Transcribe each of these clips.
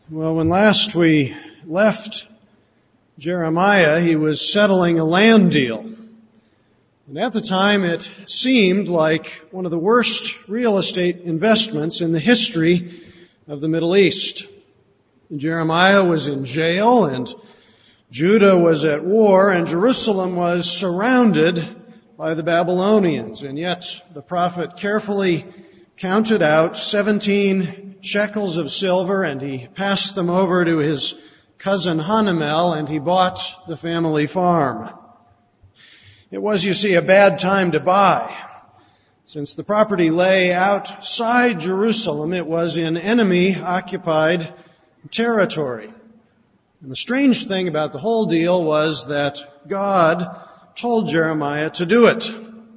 Well, when last we left Jeremiah, he was settling a land deal. And at the time, it seemed like one of the worst real estate investments in the history of the Middle East. Jeremiah was in jail, and Judah was at war, and Jerusalem was surrounded by the Babylonians. And yet, the prophet carefully counted out 17 shekels of silver, and he passed them over to his cousin Hanamel, and he bought the family farm. It was, you see, a bad time to buy. Since the property lay outside Jerusalem, it was in enemy-occupied territory. And the strange thing about the whole deal was that God told Jeremiah to do it.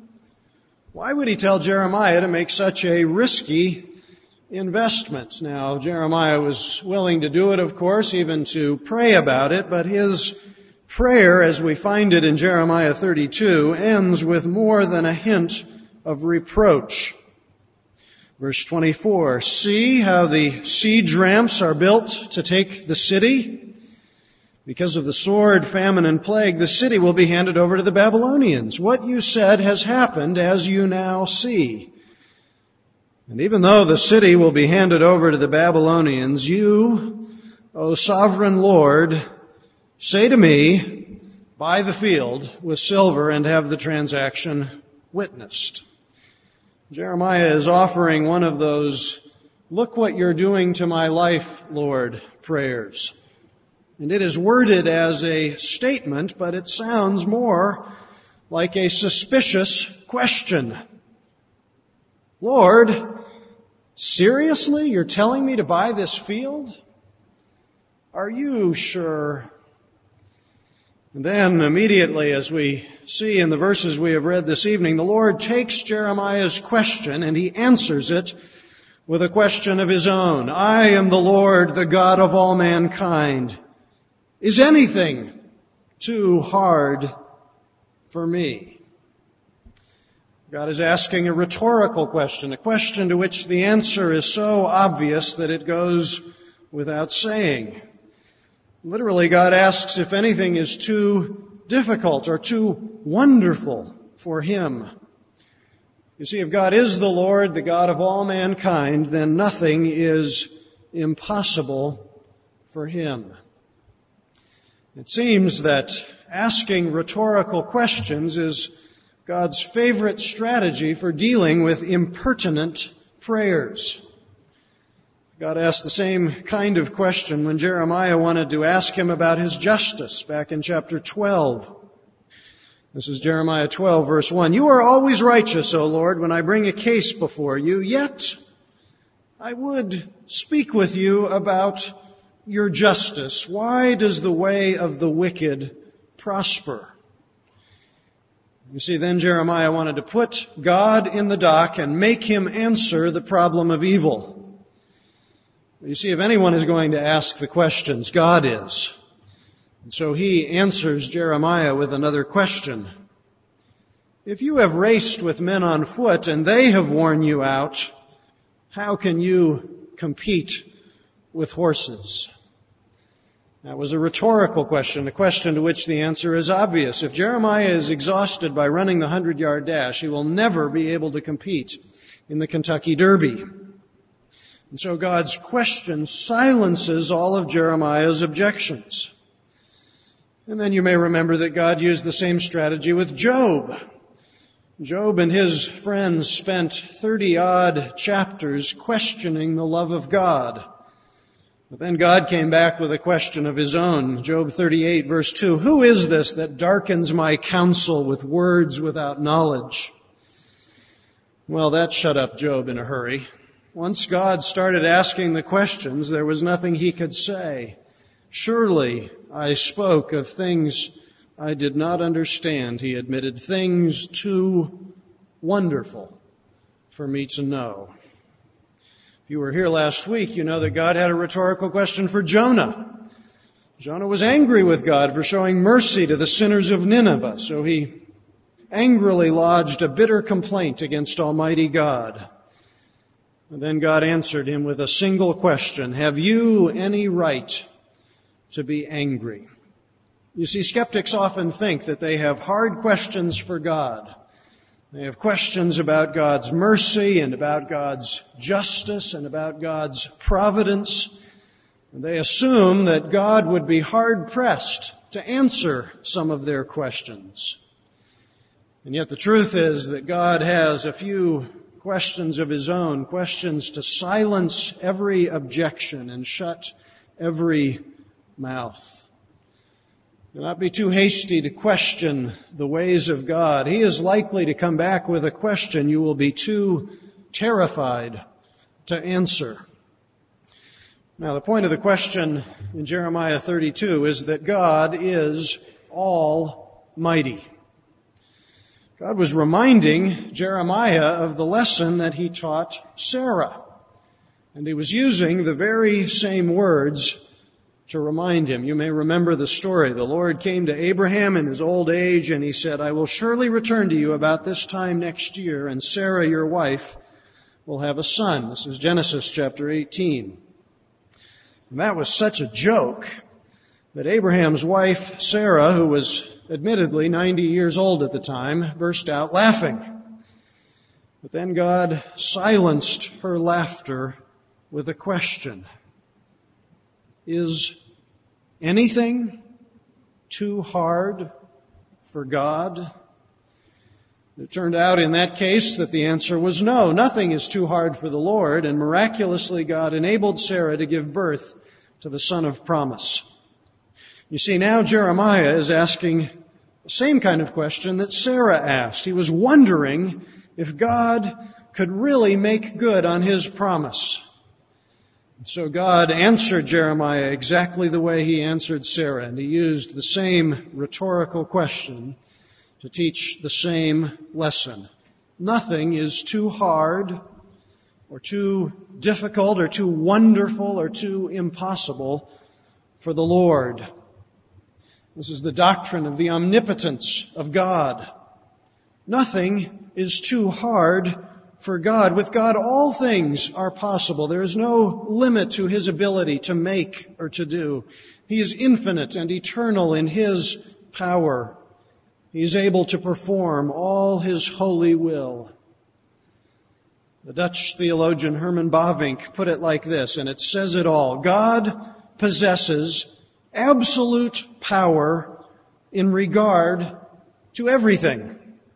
Why would he tell Jeremiah to make such a risky investment? Now, Jeremiah was willing to do it, of course, even to pray about it, but his prayer, as we find it in Jeremiah 32, ends with more than a hint of reproach. Verse 24, "See how the siege ramps are built to take the city? Because of the sword, famine, and plague, the city will be handed over to the Babylonians. What you said has happened, as you now see. And even though the city will be handed over to the Babylonians, you, O sovereign Lord, say to me, buy the field with silver and have the transaction witnessed." Jeremiah is offering one of those, "Look what you're doing to my life, Lord," prayers. And it is worded as a statement, but it sounds more like a suspicious question. "Lord, seriously, you're telling me to buy this field? Are you sure?" And then immediately, as we see in the verses we have read this evening, the Lord takes Jeremiah's question and he answers it with a question of his own. "I am the Lord, the God of all mankind. Is anything too hard for me?" God is asking a rhetorical question, a question to which the answer is so obvious that it goes without saying. Literally, God asks if anything is too difficult or too wonderful for him. You see, if God is the Lord, the God of all mankind, then nothing is impossible for him. It seems that asking rhetorical questions is God's favorite strategy for dealing with impertinent prayers. God asked the same kind of question when Jeremiah wanted to ask him about his justice back in chapter 12. This is Jeremiah 12, verse 1. "You are always righteous, O Lord, when I bring a case before you, yet I would speak with you about your justice. Why does the way of the wicked prosper?" You see, then Jeremiah wanted to put God in the dock and make him answer the problem of evil. You see, if anyone is going to ask the questions, God is. And so he answers Jeremiah with another question. "If you have raced with men on foot and they have worn you out, how can you compete with horses?" That was a rhetorical question, a question to which the answer is obvious. If Jeremiah is exhausted by running the 100-yard dash, he will never be able to compete in the Kentucky Derby. And so God's question silences all of Jeremiah's objections. And then you may remember that God used the same strategy with Job. Job and his friends spent 30-odd chapters questioning the love of God. But then God came back with a question of his own. Job 38, verse 2, "Who is this that darkens my counsel with words without knowledge?" Well, that shut up Job in a hurry. Once God started asking the questions, there was nothing he could say. "Surely I spoke of things I did not understand," he admitted, "things too wonderful for me to know." If you were here last week, you know that God had a rhetorical question for Jonah. Jonah was angry with God for showing mercy to the sinners of Nineveh, so he angrily lodged a bitter complaint against Almighty God. And then God answered him with a single question: have you any right to be angry? You see, skeptics often think that they have hard questions for God. They have questions about God's mercy and about God's justice and about God's providence. And they assume that God would be hard-pressed to answer some of their questions. And yet the truth is that God has a few questions of His own, questions to silence every objection and shut every mouth. Do not be too hasty to question the ways of God. He is likely to come back with a question you will be too terrified to answer. Now, the point of the question in Jeremiah 32 is that God is almighty. God was reminding Jeremiah of the lesson that He taught Sarah. And He was using the very same words to remind him. You may remember the story. The Lord came to Abraham in his old age, and He said, I will surely return to you about this time next year, and Sarah, your wife, will have a son. This is Genesis chapter 18. And that was such a joke that Abraham's wife, Sarah, who was admittedly 90 years old at the time, burst out laughing. But then God silenced her laughter with a question. Is anything too hard for God? It turned out in that case that the answer was no. Nothing is too hard for the Lord, and miraculously God enabled Sarah to give birth to the son of promise. You see, now Jeremiah is asking the same kind of question that Sarah asked. He was wondering if God could really make good on His promise. So God answered Jeremiah exactly the way He answered Sarah, and He used the same rhetorical question to teach the same lesson. Nothing is too hard or too difficult or too wonderful or too impossible for the Lord. This is the doctrine of the omnipotence of God. Nothing is too hard for God. With God, all things are possible. There is no limit to His ability to make or to do. He is infinite and eternal in His power. He is able to perform all His holy will. The Dutch theologian Herman Bavinck put it like this, and it says it all. God possesses absolute power in regard to everything.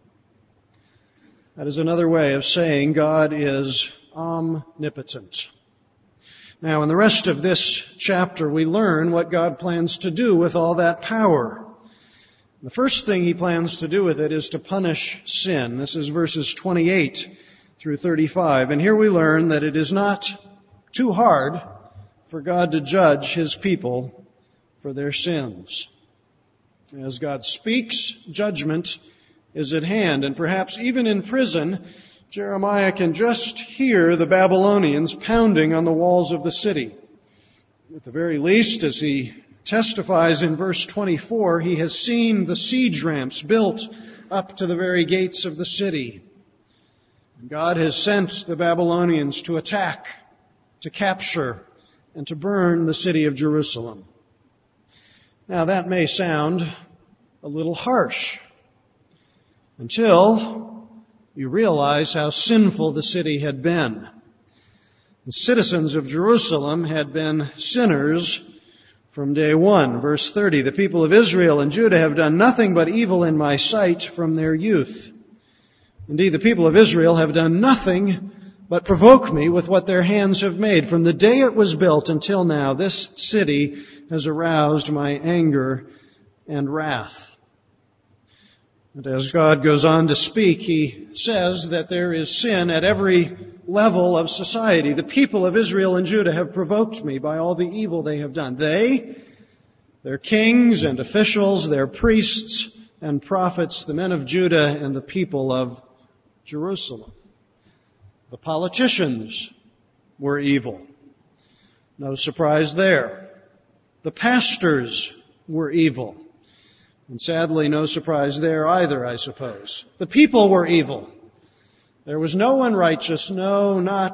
That is another way of saying God is omnipotent. Now, in the rest of this chapter, we learn what God plans to do with all that power. The first thing He plans to do with it is to punish sin. This is verses 28 through 35. And here we learn that it is not too hard for God to judge His people for their sins. As God speaks, judgment is at hand. And perhaps even in prison, Jeremiah can just hear the Babylonians pounding on the walls of the city. At the very least, as he testifies in verse 24, he has seen the siege ramps built up to the very gates of the city. God has sent the Babylonians to attack, to capture, and to burn the city of Jerusalem. Now that may sound a little harsh until you realize how sinful the city had been. The citizens of Jerusalem had been sinners from day one. Verse 30, the people of Israel and Judah have done nothing but evil in my sight from their youth. Indeed, the people of Israel have done nothing but provoke me with what their hands have made. From the day it was built until now, this city has aroused my anger and wrath. And as God goes on to speak, He says that there is sin at every level of society. The people of Israel and Judah have provoked me by all the evil they have done. They, their kings and officials, their priests and prophets, the men of Judah and the people of Jerusalem. The politicians were evil. No surprise there. The pastors were evil. And sadly, no surprise there either, I suppose. The people were evil. There was no one righteous, no, not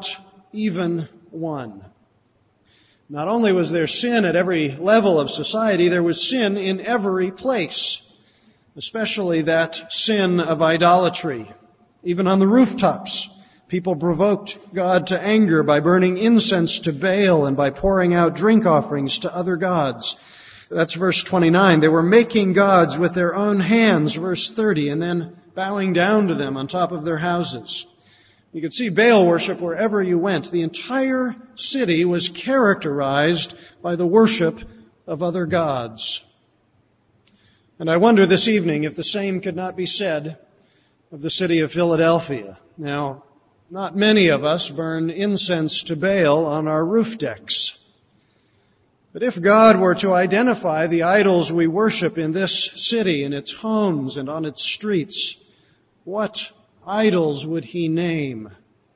even one. Not only was there sin at every level of society, there was sin in every place, especially that sin of idolatry. Even on the rooftops, people provoked God to anger by burning incense to Baal and by pouring out drink offerings to other gods. That's verse 29. They were making gods with their own hands, verse 30, and then bowing down to them on top of their houses. You could see Baal worship wherever you went. The entire city was characterized by the worship of other gods. And I wonder this evening if the same could not be said of the city of Philadelphia. Now, not many of us burn incense to Baal on our roof decks. But if God were to identify the idols we worship in this city, in its homes and on its streets, what idols would He name?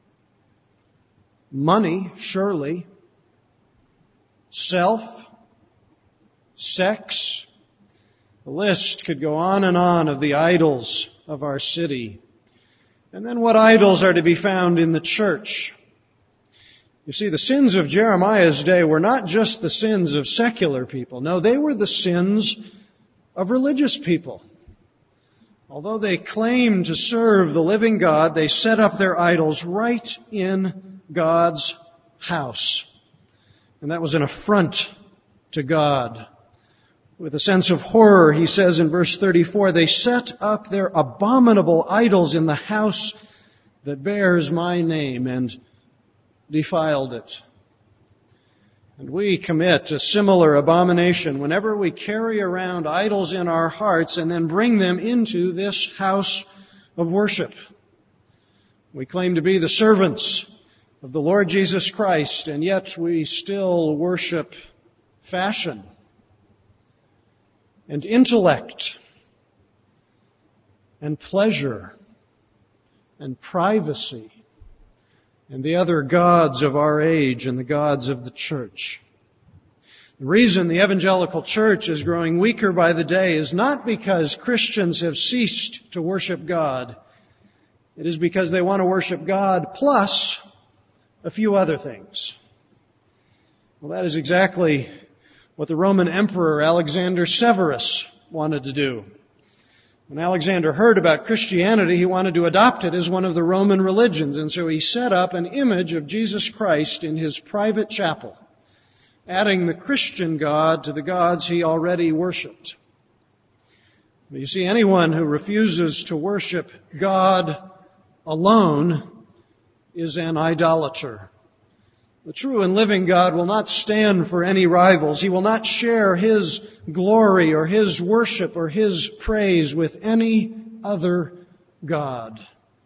Money, surely. Self. Sex. The list could go on and on of the idols of our city. And then what idols are to be found in the church? You see, the sins of Jeremiah's day were not just the sins of secular people. No, they were the sins of religious people. Although they claimed to serve the living God, they set up their idols right in God's house. And that was an affront to God. With a sense of horror, he says in verse 34, they set up their abominable idols in the house that bears my name and defiled it. And we commit a similar abomination whenever we carry around idols in our hearts and then bring them into this house of worship. We claim to be the servants of the Lord Jesus Christ, and yet we still worship fashion and intellect and pleasure and privacy and the other gods of our age and the gods of the church. The reason the evangelical church is growing weaker by the day is not because Christians have ceased to worship God. It is because they want to worship God plus a few other things. Well, that is exactly what the Roman Emperor Alexander Severus wanted to do. When Alexander heard about Christianity, he wanted to adopt it as one of the Roman religions, and so he set up an image of Jesus Christ in his private chapel, adding the Christian God to the gods he already worshipped. You see, anyone who refuses to worship God alone is an idolater. The true and living God will not stand for any rivals. He will not share His glory or His worship or His praise with any other God.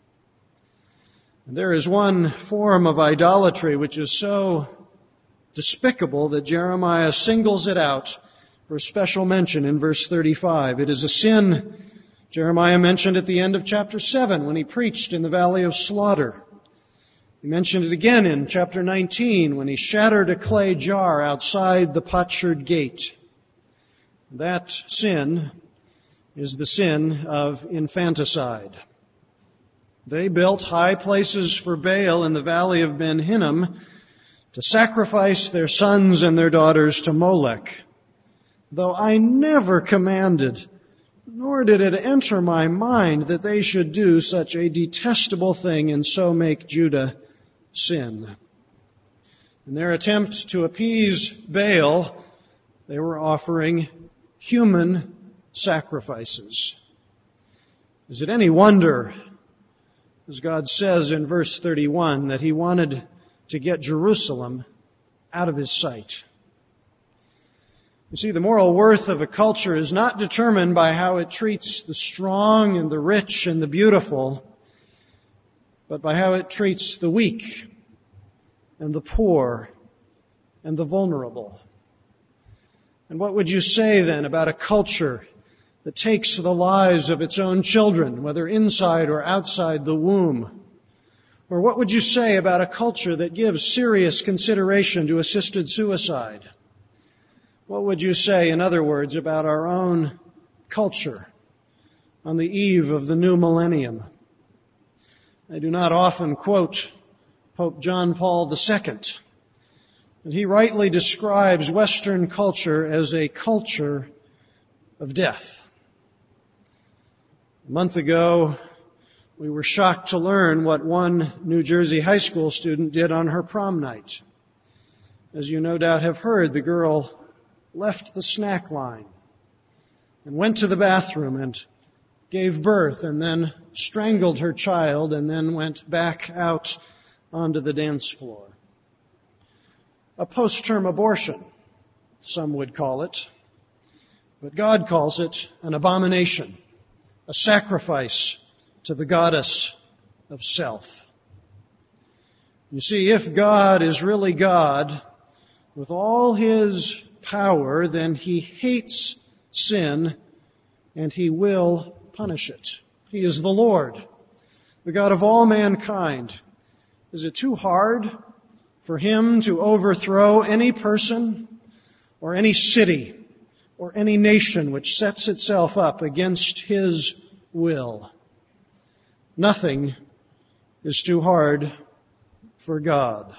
And there is one form of idolatry which is so despicable that Jeremiah singles it out for special mention in verse 35. It is a sin Jeremiah mentioned at the end of chapter 7 when he preached in the Valley of Slaughter. He mentioned it again in chapter 19 when he shattered a clay jar outside the potsherd gate. That sin is the sin of infanticide. They built high places for Baal in the valley of Ben Hinnom to sacrifice their sons and their daughters to Molech. Though I never commanded, nor did it enter my mind that they should do such a detestable thing and so make Judah sin. In their attempt to appease Baal, they were offering human sacrifices. Is it any wonder, as God says in verse 31, that He wanted to get Jerusalem out of His sight? You see, the moral worth of a culture is not determined by how it treats the strong and the rich and the beautiful, but by how it treats the weak and the poor and the vulnerable. And what would you say then about a culture that takes the lives of its own children, whether inside or outside the womb? Or what would you say about a culture that gives serious consideration to assisted suicide? What would you say, in other words, about our own culture on the eve of the new millennium? I do not often quote Pope John Paul II. And he rightly describes Western culture as a culture of death. A month ago, we were shocked to learn what one New Jersey high school student did on her prom night. As you no doubt have heard, the girl left the snack line and went to the bathroom and gave birth and then strangled her child and then went back out onto the dance floor. A post-term abortion, some would call it, but God calls it an abomination, a sacrifice to the goddess of self. You see, if God is really God, with all His power, then He hates sin and He will punish it. He is the Lord, the God of all mankind. Is it too hard for Him to overthrow any person or any city or any nation which sets itself up against His will? Nothing is too hard for God.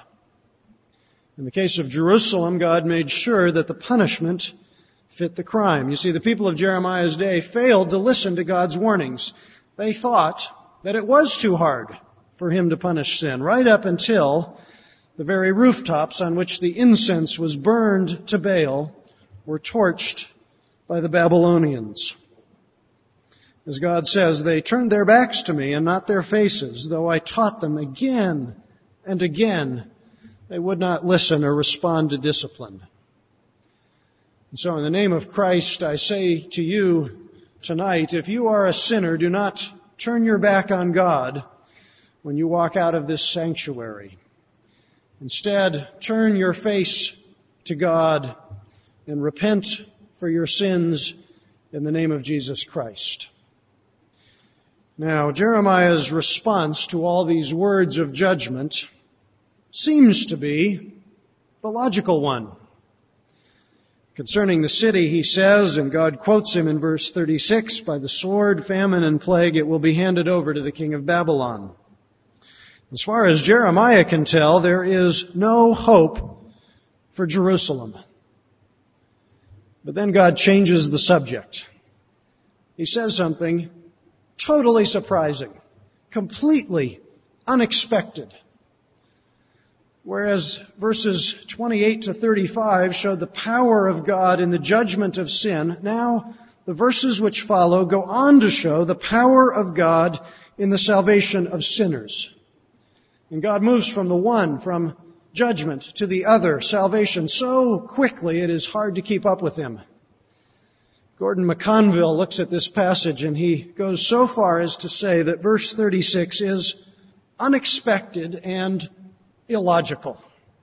In the case of Jerusalem, God made sure that the punishment fit the crime. You see, the people of Jeremiah's day failed to listen to God's warnings. They thought that it was too hard for Him to punish sin, right up until the very rooftops on which the incense was burned to Baal were torched by the Babylonians. As God says, they turned their backs to me and not their faces, though I taught them again and again. They would not listen or respond to discipline. And so in the name of Christ, I say to you tonight, if you are a sinner, do not turn your back on God when you walk out of this sanctuary. Instead, turn your face to God and repent for your sins in the name of Jesus Christ. Now, Jeremiah's response to all these words of judgment seems to be the logical one. Concerning the city, he says, and God quotes him in verse 36, by the sword, famine, and plague it will be handed over to the king of Babylon. As far as Jeremiah can tell, there is no hope for Jerusalem. But then God changes the subject. He says something totally surprising, completely unexpected. Whereas verses 28 to 35 showed the power of God in the judgment of sin, now the verses which follow go on to show the power of God in the salvation of sinners. And God moves from the one, from judgment, to the other, salvation, so quickly it is hard to keep up with Him. Gordon McConville looks at this passage and he goes so far as to say that verse 36 is unexpected and illogical.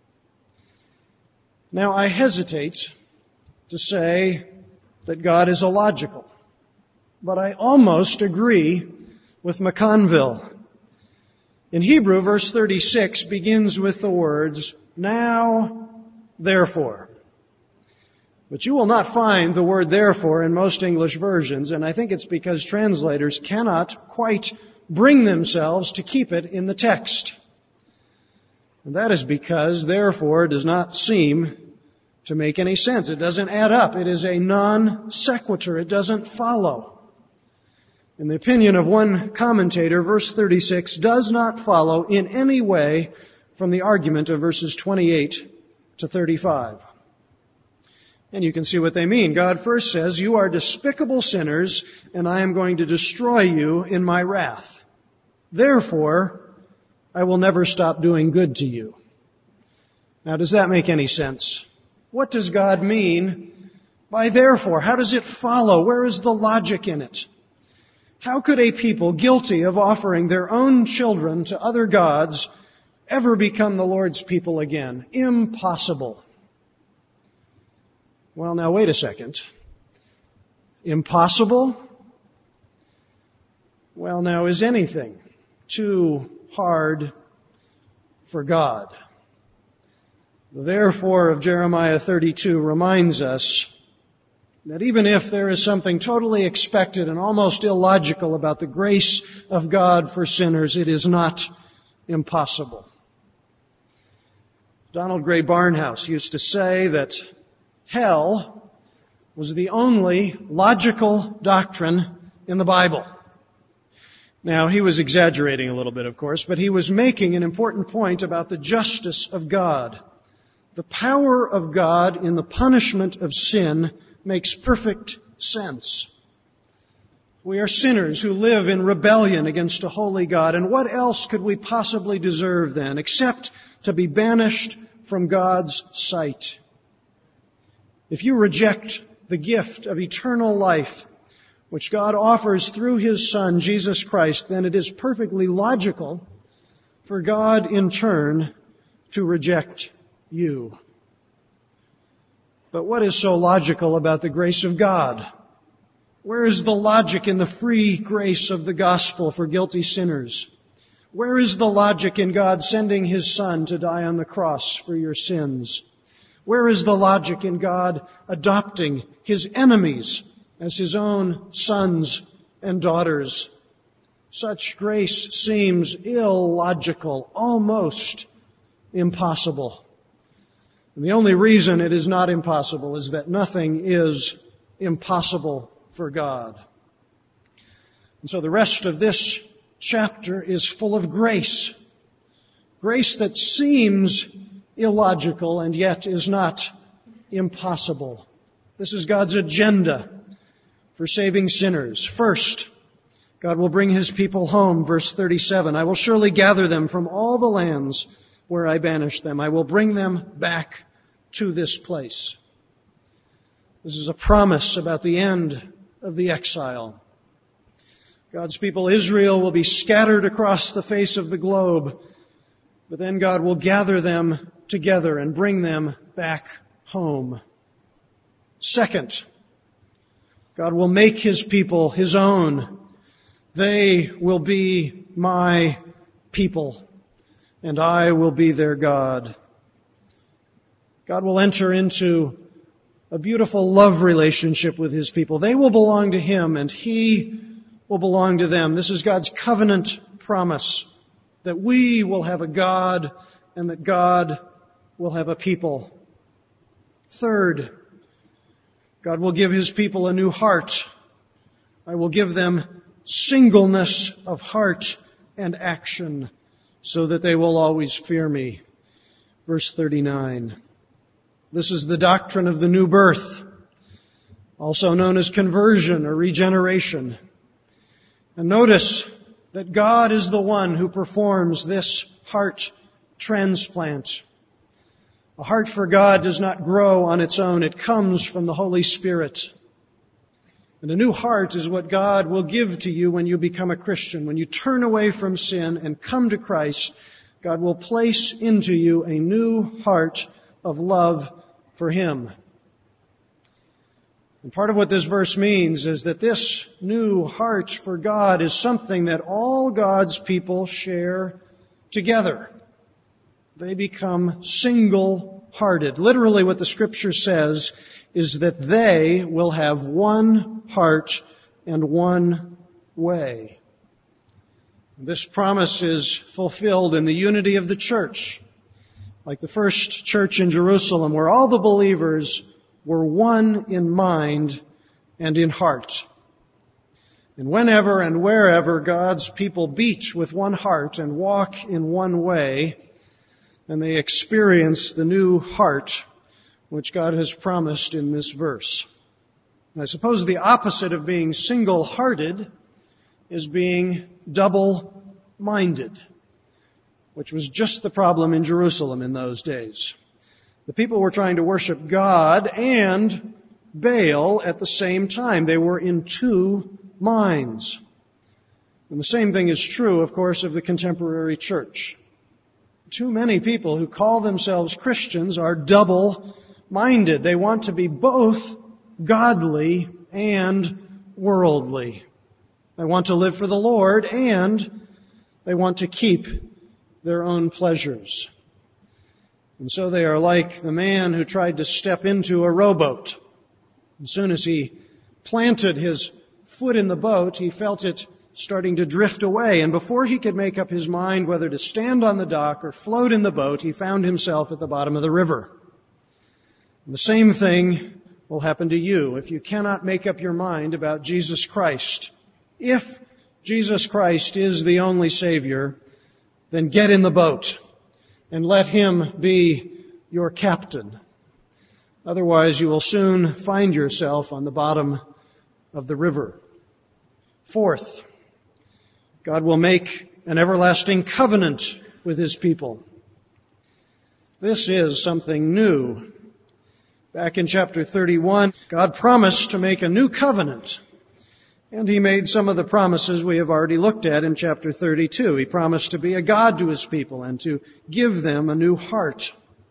Now, I hesitate to say that God is illogical, but I almost agree with McConville. In Hebrew, verse 36 begins with the words, now, therefore. But you will not find the word therefore in most English versions, and I think it's because translators cannot quite bring themselves to keep it in the text. And that is because therefore does not seem to make any sense. It doesn't add up. It is a non sequitur. It doesn't follow. In the opinion of one commentator, verse 36 does not follow in any way from the argument of verses 28 to 35. And you can see what they mean. God first says, you are despicable sinners, and I am going to destroy you in my wrath. Therefore, I will never stop doing good to you. Now, does that make any sense? What does God mean by therefore? How does it follow? Where is the logic in it? How could a people guilty of offering their own children to other gods ever become the Lord's people again? Impossible. Well, now wait a second. Impossible? Well, now is anything too hard for God? The therefore of Jeremiah 32 reminds us that even if there is something totally expected and almost illogical about the grace of God for sinners, it is not impossible. Donald Gray Barnhouse used to say that hell was the only logical doctrine in the Bible. Now, he was exaggerating a little bit, of course, but he was making an important point about the justice of God. The power of God in the punishment of sin makes perfect sense. We are sinners who live in rebellion against a holy God, and what else could we possibly deserve then, except to be banished from God's sight? If you reject the gift of eternal life, which God offers through His Son, Jesus Christ, then it is perfectly logical for God in turn to reject you. But what is so logical about the grace of God? Where is the logic in the free grace of the gospel for guilty sinners? Where is the logic in God sending His Son to die on the cross for your sins? Where is the logic in God adopting His enemies as His own sons and daughters? Such grace seems illogical, almost impossible. And the only reason it is not impossible is that nothing is impossible for God. And so the rest of this chapter is full of grace. Grace that seems illogical and yet is not impossible. This is God's agenda for saving sinners. First, God will bring His people home, verse 37. I will surely gather them from all the lands where I banished them. I will bring them back to this place. This is a promise about the end of the exile. God's people Israel will be scattered across the face of the globe, but then God will gather them together and bring them back home. Second, God will make His people His own. They will be my people, and I will be their God. God will enter into a beautiful love relationship with His people. They will belong to Him, and He will belong to them. This is God's covenant promise, that we will have a God and that God will have a people. Third, God will give His people a new heart. I will give them singleness of heart and action so that they will always fear me. Verse 39. This is the doctrine of the new birth, also known as conversion or regeneration. And notice that God is the one who performs this heart transplant. A heart for God does not grow on its own. It comes from the Holy Spirit. And a new heart is what God will give to you when you become a Christian. When you turn away from sin and come to Christ, God will place into you a new heart of love for Him. And part of what this verse means is that this new heart for God is something that all God's people share together. They become single-hearted. Literally what the Scripture says is that they will have one heart and one way. This promise is fulfilled in the unity of the church, like the first church in Jerusalem, where all the believers were one in mind and in heart. And whenever and wherever God's people beat with one heart and walk in one way, and they experience the new heart which God has promised in this verse. And I suppose the opposite of being single-hearted is being double-minded, which was just the problem in Jerusalem in those days. The people were trying to worship God and Baal at the same time. They were in two minds. And the same thing is true, of course, of the contemporary church. Too many people who call themselves Christians are double-minded. They want to be both godly and worldly. They want to live for the Lord and they want to keep their own pleasures. And so they are like the man who tried to step into a rowboat. As soon as he planted his foot in the boat, he felt it starting to drift away. And before he could make up his mind whether to stand on the dock or float in the boat, he found himself at the bottom of the river. And the same thing will happen to you if you cannot make up your mind about Jesus Christ. If Jesus Christ is the only Savior, then get in the boat and let Him be your captain. Otherwise, you will soon find yourself on the bottom of the river. Fourth, God will make an everlasting covenant with His people. This is something new. Back in chapter 31, God promised to make a new covenant. And He made some of the promises we have already looked at in chapter 32. He promised to be a God to His people and to give them a new heart.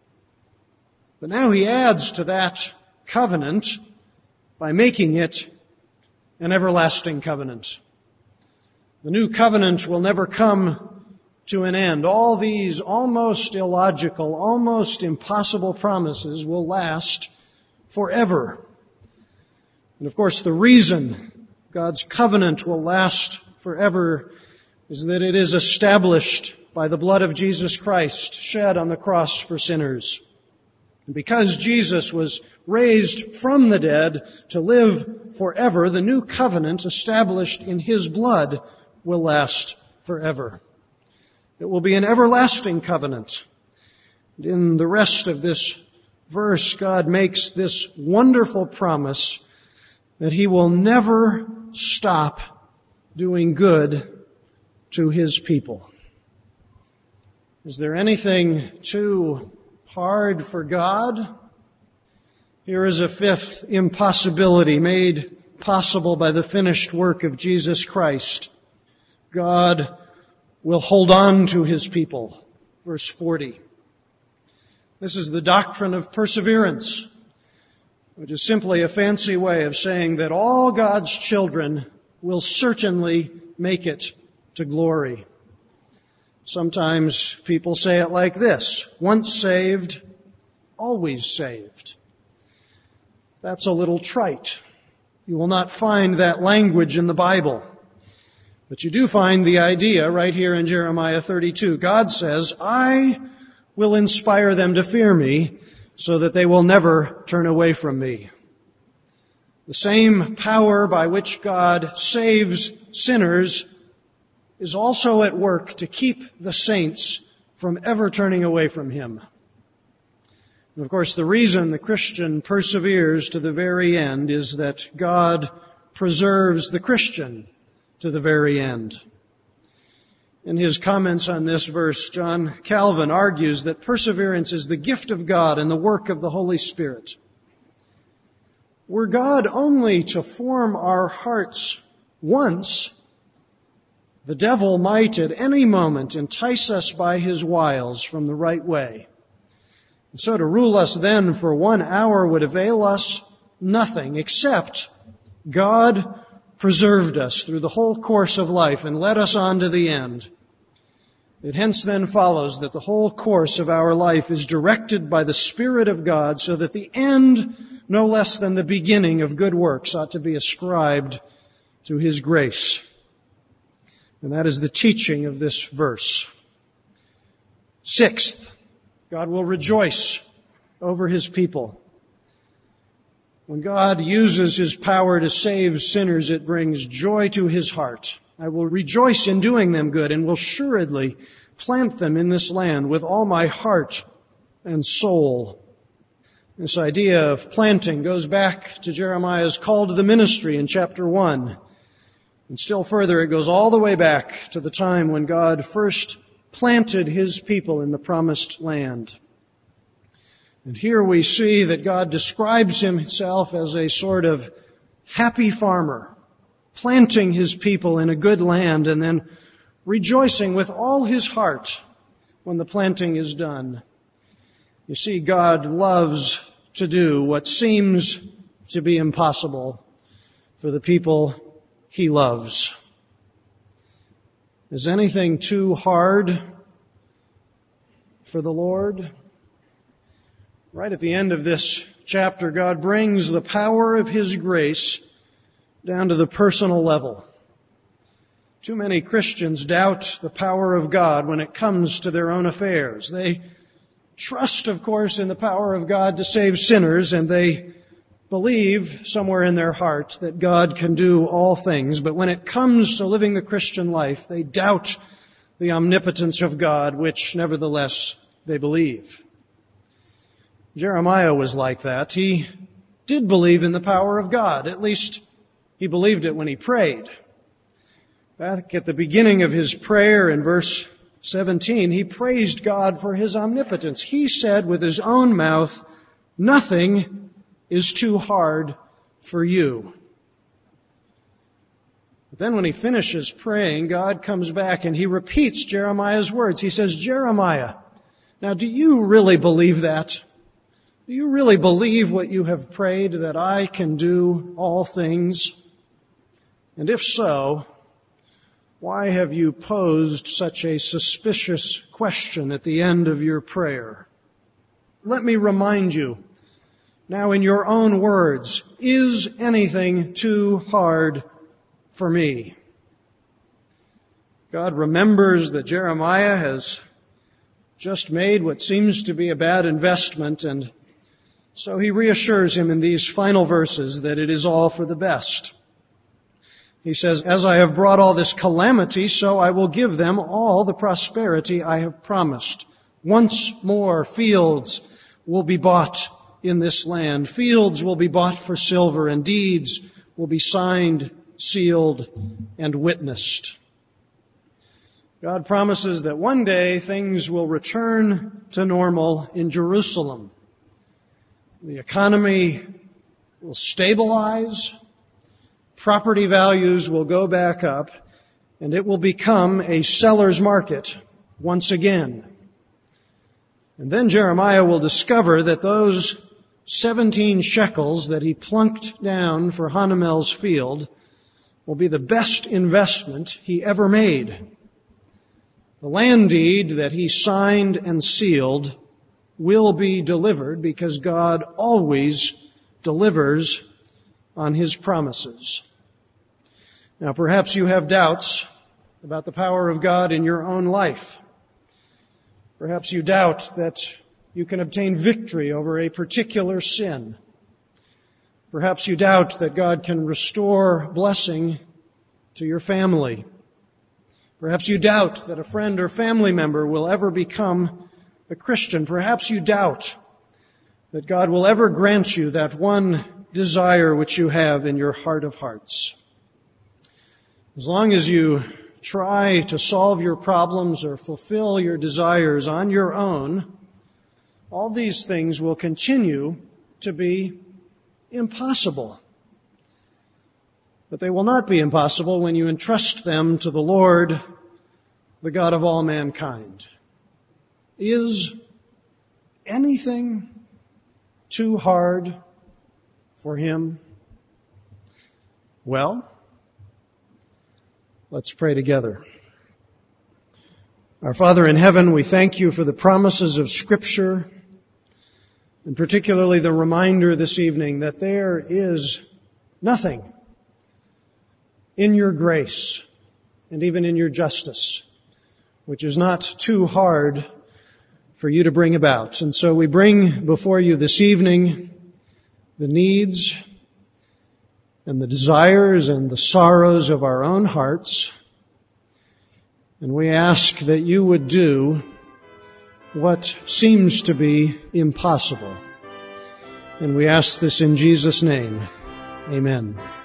But now He adds to that covenant by making it an everlasting covenant. The new covenant will never come to an end. All these almost illogical, almost impossible promises will last forever. And of course, the reason God's covenant will last forever is that it is established by the blood of Jesus Christ shed on the cross for sinners. And because Jesus was raised from the dead to live forever, the new covenant established in His blood will last forever. It will be an everlasting covenant. And in the rest of this verse, God makes this wonderful promise that He will never stop doing good to His people. Is there anything too hard for God? Here is a fifth impossibility made possible by the finished work of Jesus Christ. God will hold on to His people. Verse 40. This is the doctrine of perseverance, which is simply a fancy way of saying that all God's children will certainly make it to glory. Sometimes people say it like this: once saved, always saved. That's a little trite. You will not find that language in the Bible. But you do find the idea right here in Jeremiah 32. God says, I will inspire them to fear me so that they will never turn away from me. The same power by which God saves sinners is also at work to keep the saints from ever turning away from Him. And of course, the reason the Christian perseveres to the very end is that God preserves the Christian to the very end. In his comments on this verse, John Calvin argues that perseverance is the gift of God and the work of the Holy Spirit. Were God only to form our hearts once, the devil might at any moment entice us by his wiles from the right way. And so to rule us then for 1 hour would avail us nothing, except God preserved us through the whole course of life and led us on to the end. It hence then follows that the whole course of our life is directed by the Spirit of God, so that the end, no less than the beginning of good works, ought to be ascribed to His grace. And that is the teaching of this verse. Sixth, God will rejoice over His people. When God uses His power to save sinners, it brings joy to His heart. I will rejoice in doing them good and will assuredly plant them in this land with all my heart and soul. This idea of planting goes back to Jeremiah's call to the ministry in chapter 1. And still further, it goes all the way back to the time when God first planted His people in the promised land. And here we see that God describes Himself as a sort of happy farmer, planting His people in a good land and then rejoicing with all His heart when the planting is done. You see, God loves to do what seems to be impossible for the people He loves. Is anything too hard for the Lord? Right at the end of this chapter, God brings the power of His grace down to the personal level. Too many Christians doubt the power of God when it comes to their own affairs. They trust, of course, in the power of God to save sinners, and they believe somewhere in their heart that God can do all things. But when it comes to living the Christian life, they doubt the omnipotence of God, which nevertheless they believe. Jeremiah was like that. He did believe in the power of God. At least he believed it when he prayed. Back at the beginning of his prayer in verse 17, he praised God for his omnipotence. He said with his own mouth, "Nothing is too hard for you." But then when he finishes praying, God comes back and he repeats Jeremiah's words. He says, "Jeremiah, now do you really believe that? Do you really believe what you have prayed, that I can do all things? And if so, why have you posed such a suspicious question at the end of your prayer? Let me remind you, now in your own words, is anything too hard for me?" God remembers that Jeremiah has just made what seems to be a bad investment, and so he reassures him in these final verses that it is all for the best. He says, "As I have brought all this calamity, so I will give them all the prosperity I have promised. Once more fields will be bought in this land. Fields will be bought for silver, and deeds will be signed, sealed, and witnessed." God promises that one day things will return to normal in Jerusalem. The economy will stabilize, property values will go back up, and it will become a seller's market once again. And then Jeremiah will discover that those 17 shekels that he plunked down for Hanamel's field will be the best investment he ever made. The land deed that he signed and sealed will be delivered because God always delivers on his promises. Now, perhaps you have doubts about the power of God in your own life. Perhaps you doubt that you can obtain victory over a particular sin. Perhaps you doubt that God can restore blessing to your family. Perhaps you doubt that a friend or family member will ever become a Christian. Perhaps you doubt that God will ever grant you that one desire which you have in your heart of hearts. As long as you try to solve your problems or fulfill your desires on your own, all these things will continue to be impossible. But they will not be impossible when you entrust them to the Lord, the God of all mankind. Is anything too hard for him? Well, let's pray together. Our Father in heaven, we thank you for the promises of Scripture, and particularly the reminder this evening that there is nothing in your grace and even in your justice which is not too hard for you to bring about. And so we bring before you this evening the needs and the desires and the sorrows of our own hearts. And we ask that you would do what seems to be impossible. And we ask this in Jesus' name. Amen.